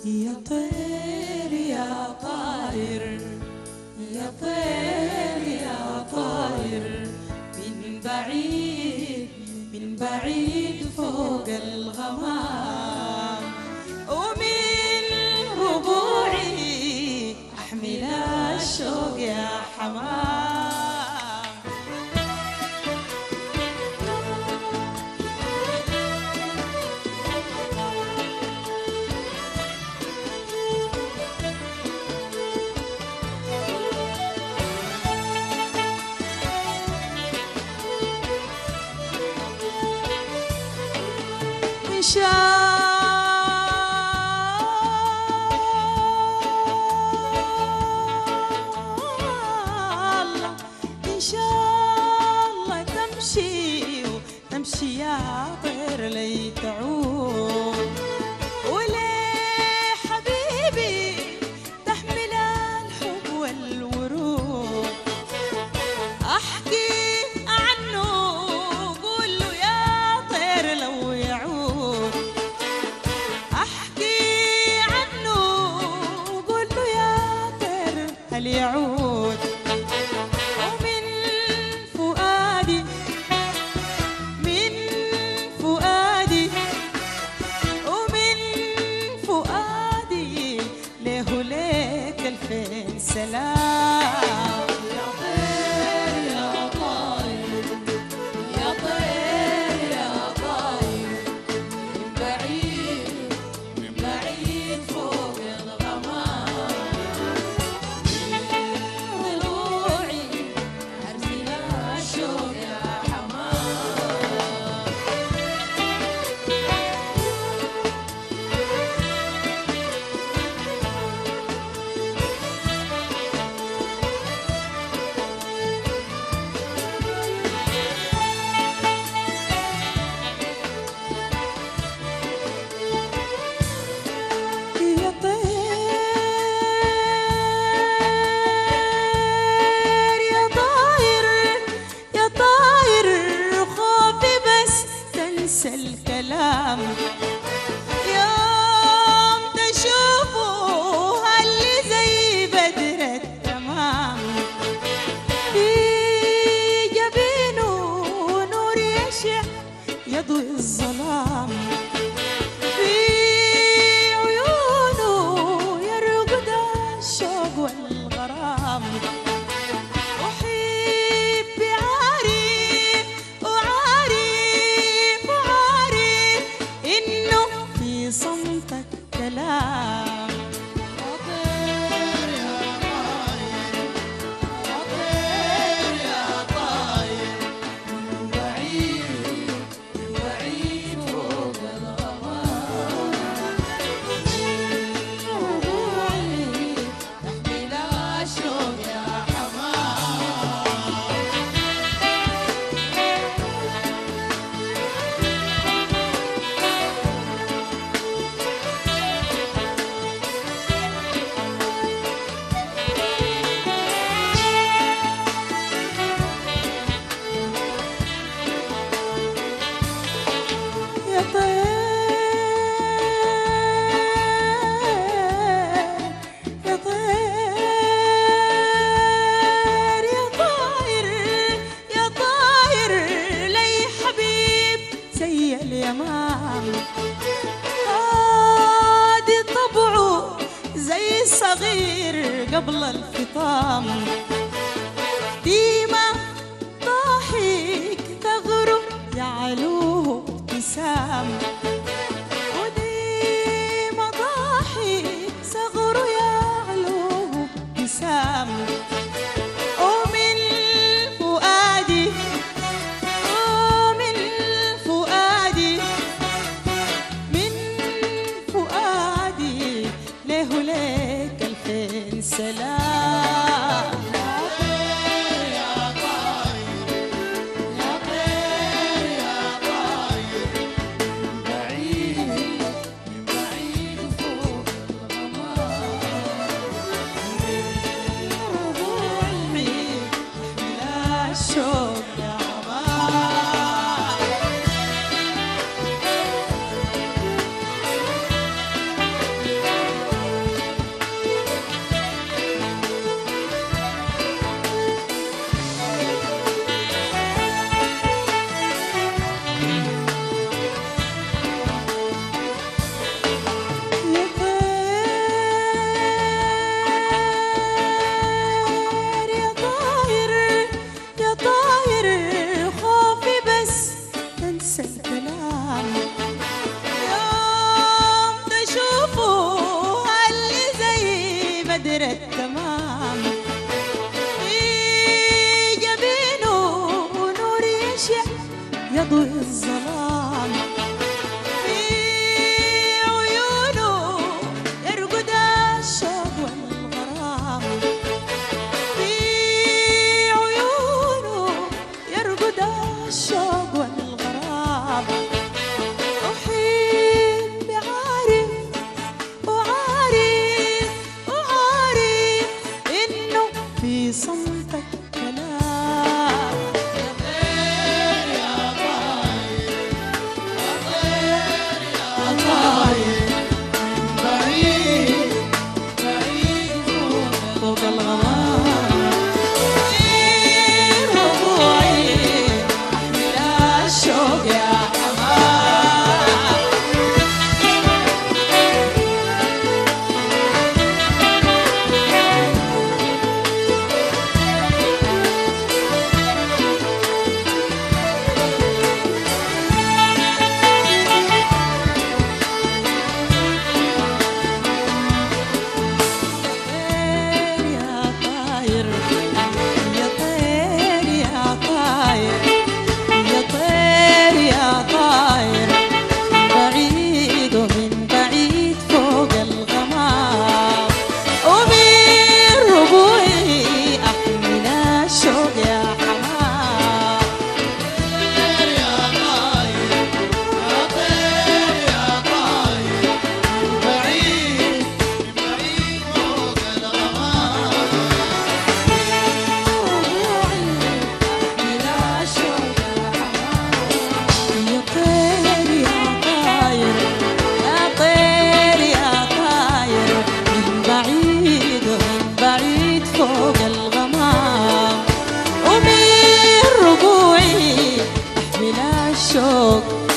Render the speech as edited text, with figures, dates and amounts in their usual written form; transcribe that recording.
يا طير يا طاير يا طير يا طاير، من بعيد من بعيد فوق الغمام، ومن ربوعي أحمل الشوق يا حمام. إن شاء الله إن شاء الله تمشي يا طير لي تعود، وليه حبيبي تحمل الحب والورود، أحكي عنه قول له يا طير لو يعود، أحكي عنه قول له يا طير هل يعود، ومن فؤادي من فؤادي ومن فؤادي له ليك ألفين سلام. يا طير يا طاير يا طير يا طاير، من بعيد من بعيد فوق الغمام، من ضلوعي أرسل الشوق يا حمام. يا طير يا طاير يا طاير، خوفي بس تنسى الكلام، يوم تشوفه اللي زي بدر التمام، في جبينه نور يشع يضوي الظلام، في عيونه يرقد الشوق والغرام، أحب عارف وعارف وعارف إنه في صمتك كلام. يا طير يا طاير يا طير يا طاير، من بعيد من بعيد فوق الغمام، ربوعي تحمل الشوق يا حمام. يا طير يا طير يا طاير يا طاير، لي حبيب زي اليمام، هادي طبعه زي الصغير قبل الفطام، ديما ضاحك ثغره يعلوه ابتسام، وديما ضاحك ثغره يعلوه ابتسام، ومن فؤادي ومن فؤادي من فؤادي له ليك ألفين سلام. خاشع يضوي الظلام، في عيونه يرقد الشوق والغرام، في عيونه يرقد الشوق والغرام. أحب عارف وعارف وعارف إنه في صمتك كلام. يا طير يا طاير، يا طير يا طاير، بعيد بعيد فوق الغمام. طير ربوعي بلا شوق يا حمام. طير يا طير يا طاير، يا طير يا طاير، بعيد ومن بعيد فوق الغمام، ومن ربوعي أحمل الشوق يا حمام. طير يا طاير، يا طير يا طاير، بعيد بعيد فوق الغمام. يا طير يا طاير، يا طير يا طاير، من بعيد ومن بعيد فوق الغمام، ومن ربوعي أحمل الشوق